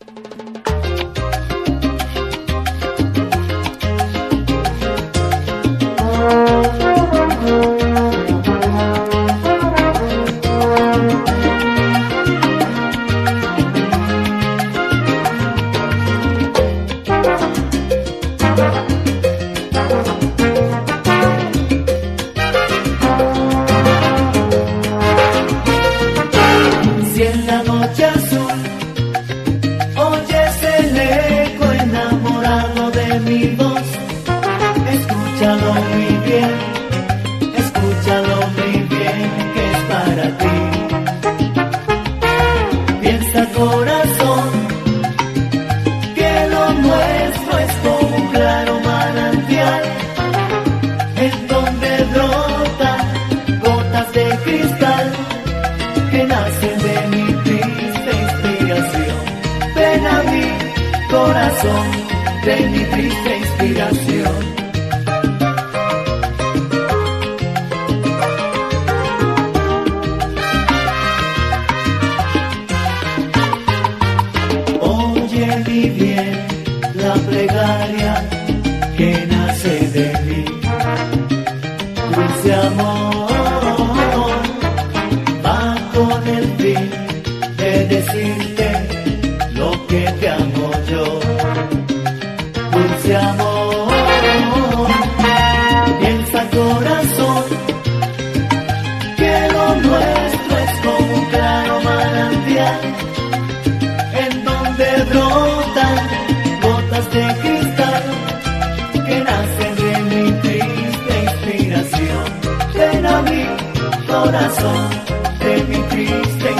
Si en la noche azul oyes el eco enamorado de mi voz, escúchalo muy bien, que es para ti. Piensa, corazón, que lo nuestro es como un claro manantial, en donde brotan gotas de cristal que nacen de mi triste inspiración. Ven a mí, corazón, de mi triste inspiración. Oye mi bien la plegaria que nace de mí, dulce amor, va con el fin de decirte lo que te amo yo. Dulce amor, piensa, corazón, que lo nuestro es como un claro manantial, en donde brotan gotas de cristal que nacen de mi triste inspiración. Ven a mí, corazón, de mi triste